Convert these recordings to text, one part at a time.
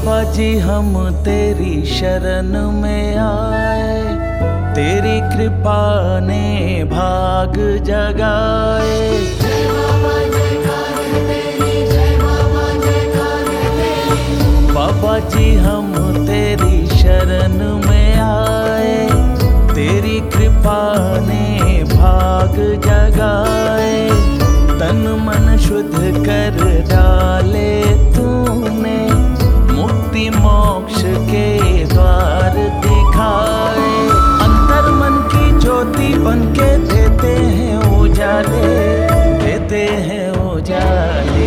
बाबा जी हम तेरी शरण में आए, तेरी कृपा ने भाग जगाए। जय बाबा जयकार है तेरी, जय बाबा जयकार है तेरी। बाबा जी हम तेरी शरण में आए, तेरी कृपा ने भाग जगाए। तन मन शुद्ध कर डाले तूने, मुक्ति मोक्ष के द्वार दिखाए। अंतर मन की ज्योति बनके देते हैं उजाले, देते हैं उजाले।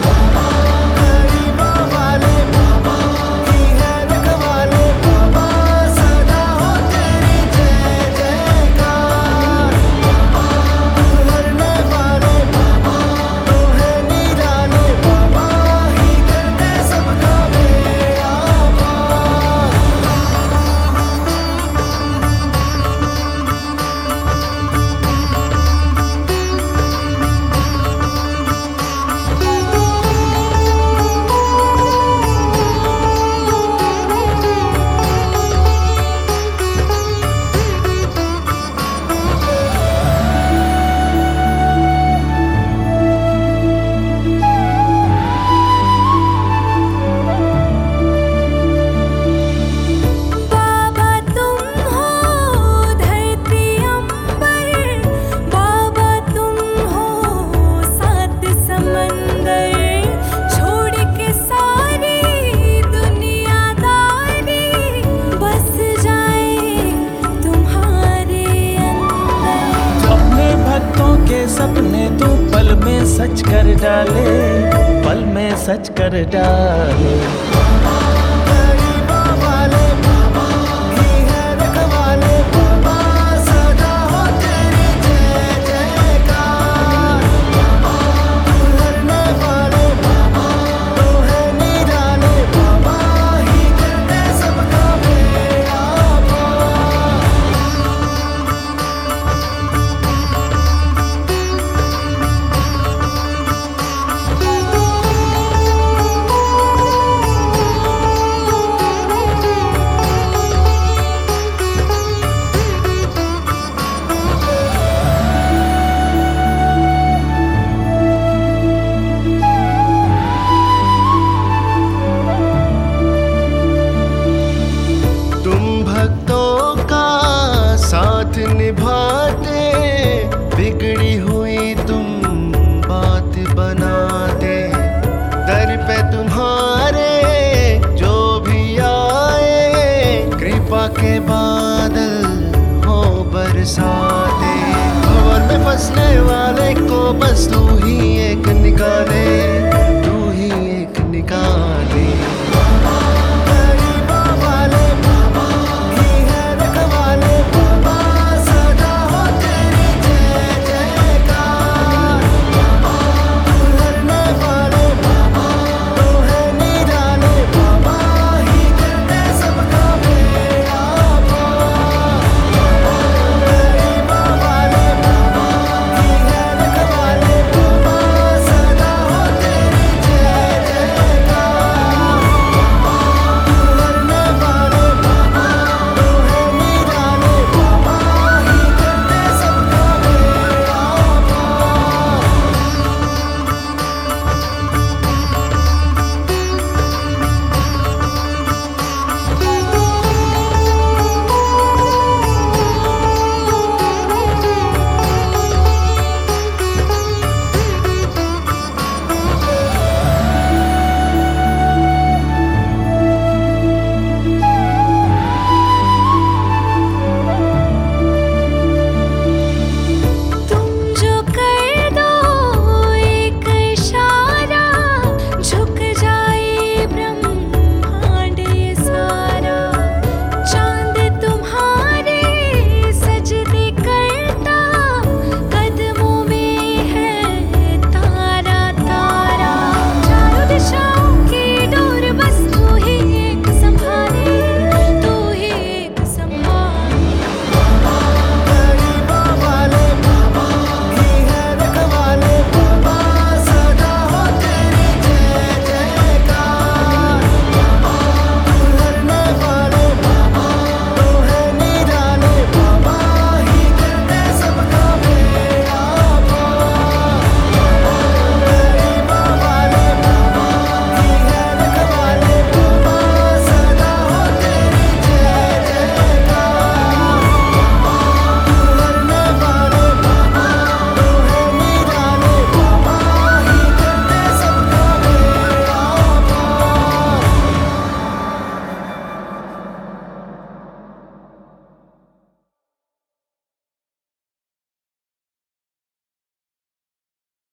सपने तू पल में सच कर डाले, पल में सच कर डाले। निभाते बिगड़ी हुई तुम बात बनाते, दर पे तुम्हारे जो भी आए, कृपा के बादल हो बरसाते। भवन में फंसने वाले को बस तू ही एक निकाले, तू ही एक निकाले।